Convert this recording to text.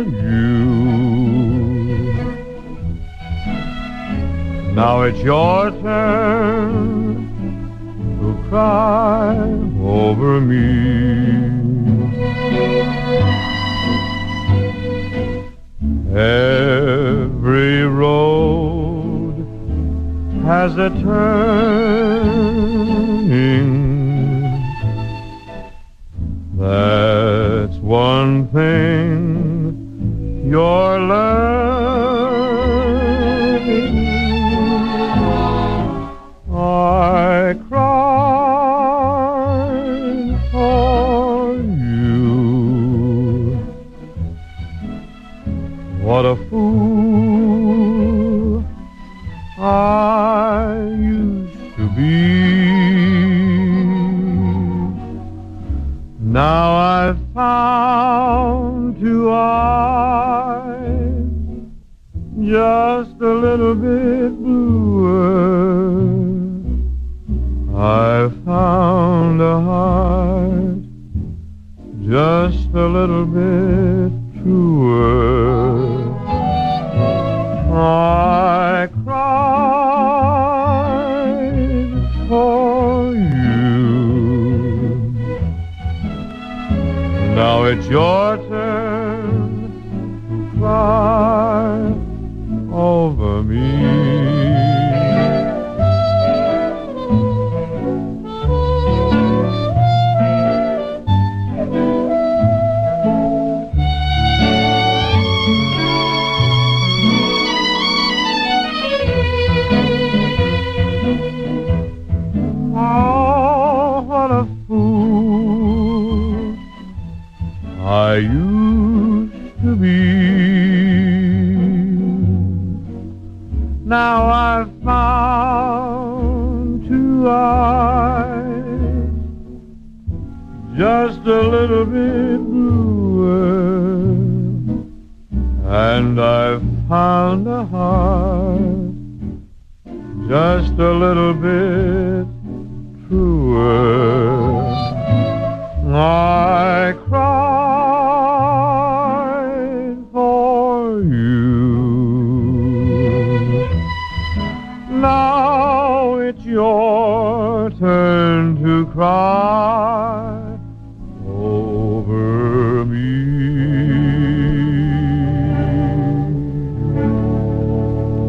you. Now it's your turn to cry over me. Every road has a turning. That's one thing you're learning. I cried for you. What a fool I used to be. Now I've found two eyes just a little bit bluer. I've found a heart just a little bit truer. I cried for you. Now it's your turn to cry over me. I used to be. Now I've found two eyes just a little bit bluer, and I've found a heart just a little bit truer. I cried for you. Now it's your turn to cry